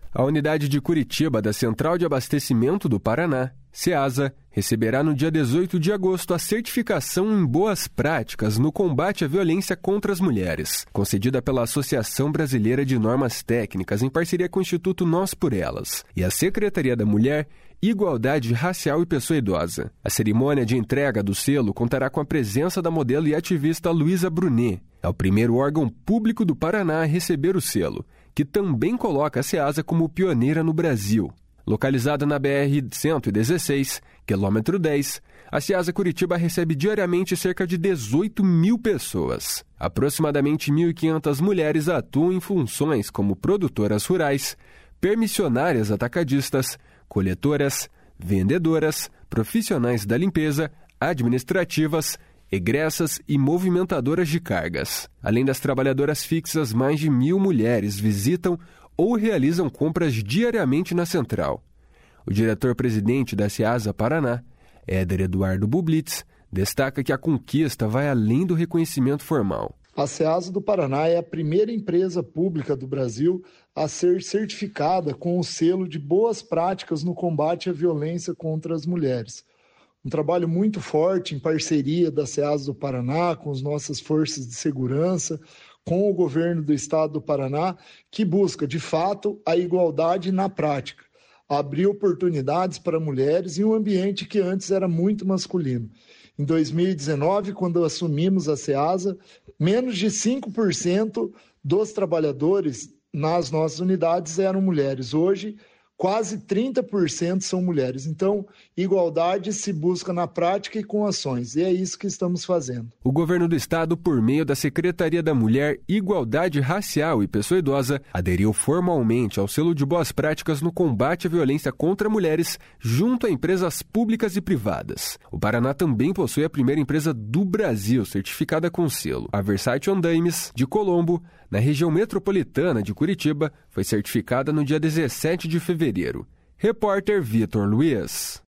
A unidade de Curitiba da Central de Abastecimento do Paraná, Ceasa, receberá no dia 18 de agosto a certificação em boas práticas no combate à violência contra as mulheres, concedida pela Associação Brasileira de Normas Técnicas em parceria com o Instituto Nós por Elas e a Secretaria da Mulher, Igualdade Racial e Pessoa Idosa. A cerimônia de entrega do selo contará com a presença da modelo e ativista Luísa Brunet. É o primeiro órgão público do Paraná a receber o selo, que também coloca a Ceasa como pioneira no Brasil. Localizada na BR-116, quilômetro 10, a Ceasa Curitiba recebe diariamente cerca de 18 mil pessoas. Aproximadamente 1.500 mulheres atuam em funções como produtoras rurais, permissionárias atacadistas, coletoras, vendedoras, profissionais da limpeza, administrativas, egressas e movimentadoras de cargas. Além das trabalhadoras fixas, mais de 1.000 mulheres visitam ou realizam compras diariamente na central. O diretor-presidente da Ceasa Paraná, Éder Eduardo Bublitz, destaca que a conquista vai além do reconhecimento formal. A Ceasa do Paraná é a primeira empresa pública do Brasil a ser certificada com o selo de boas práticas no combate à violência contra as mulheres. Um trabalho muito forte em parceria da Ceasa do Paraná com as nossas forças de segurança, com o governo do estado do Paraná, que busca, de fato, a igualdade na prática, abrir oportunidades para mulheres em um ambiente que antes era muito masculino. Em 2019, quando assumimos a Ceasa, menos de 5% dos trabalhadores nas nossas unidades eram mulheres. Hoje, quase 30% são mulheres. Então, igualdade se busca na prática e com ações. E é isso que estamos fazendo. O governo do estado, por meio da Secretaria da Mulher, Igualdade Racial e Pessoa Idosa, aderiu formalmente ao selo de boas práticas no combate à violência contra mulheres junto a empresas públicas e privadas. O Paraná também possui a primeira empresa do Brasil certificada com selo. A Versátil Andaimes, de Colombo, na região metropolitana de Curitiba, foi certificada no dia 17 de fevereiro. Repórter Vitor Luiz.